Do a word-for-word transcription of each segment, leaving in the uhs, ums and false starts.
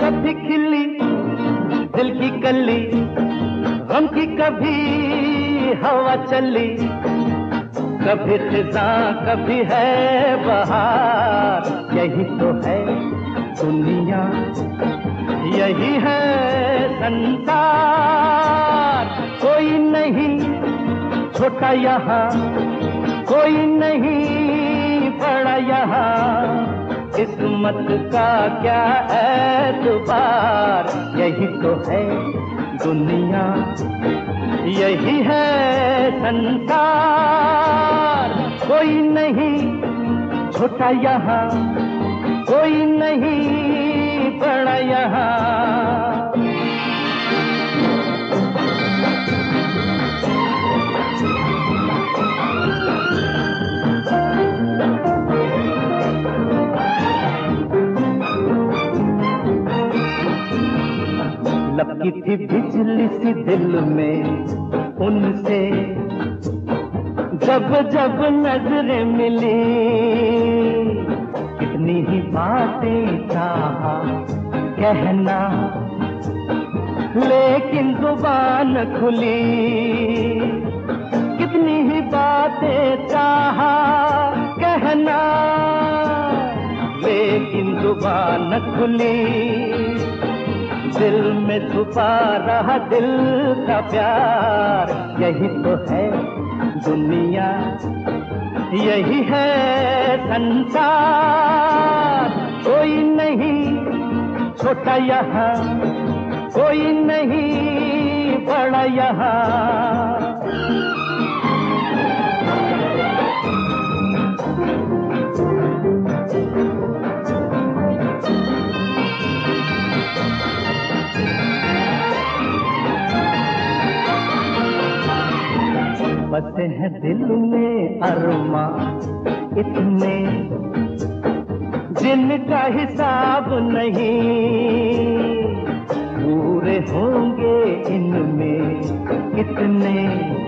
कभी खिली दिल की कली, गम की कभी हवा चली, कभी खिज़ां कभी है बहार। यही तो है दुनिया, यही है संसार। कोई नहीं छोटा यहाँ, कोई नहीं बड़ा यहाँ, किस्मत का क्या एतबार। यही तो है दुनिया, यही है संसार। कोई नहीं छोटा यहाँ, कोई नहीं बड़ा यहाँ। लपकी थी बिजली सी दिल में उनसे, जब जब नजरें मिली, कितनी ही बातें चाहा कहना, लेकिन जुबान खुली। कितनी ही बातें चाहा कहना, लेकिन जुबान खुली। दिल में छुपा रहा दिल का प्यार। यही तो है दुनिया, यही है संसार। कोई नहीं छोटा यहाँ, कोई नहीं बड़ा यहाँ। बसे हैं दिल में अरमां इतने, जिनका हिसाब नहीं। पूरे होंगे इनमें कितने,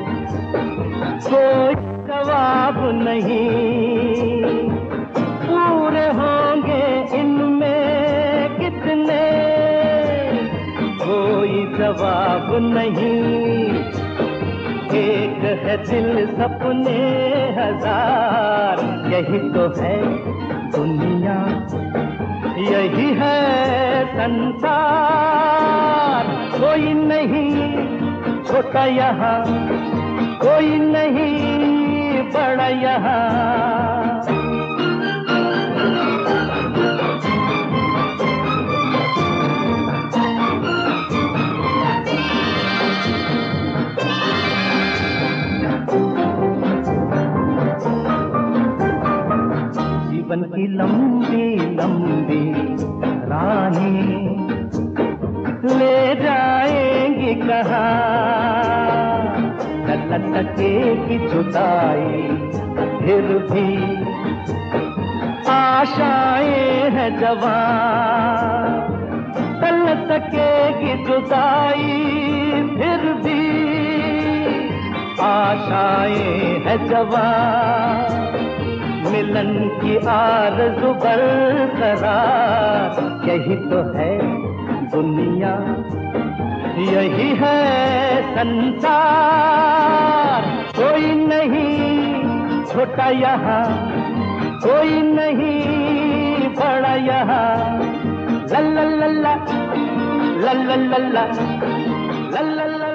कोई जवाब नहीं। पूरे होंगे इनमें कितने, कोई जवाब नहीं। एक है दिल सपने हजार। यही तो है दुनिया, यही है संसार। कोई नहीं छोटा यहाँ, कोई नहीं बड़ा यहाँ। जीवन की लंबी लंबी राहें ले जाएंगी कहाँ, न सकेगी जुदाई फिर भी आशाएं हैं जवां। न सकेगी जुदाई फिर भी आशाएं हैं जवां। मिलन की आरज़ू बरकरार। यही तो है दुनिया, यही है संसार। कोई नहीं छोटा यहाँ, कोई नहीं बड़ा यहाँ। ला ला ला ला ला ला ला ला ला ला ला।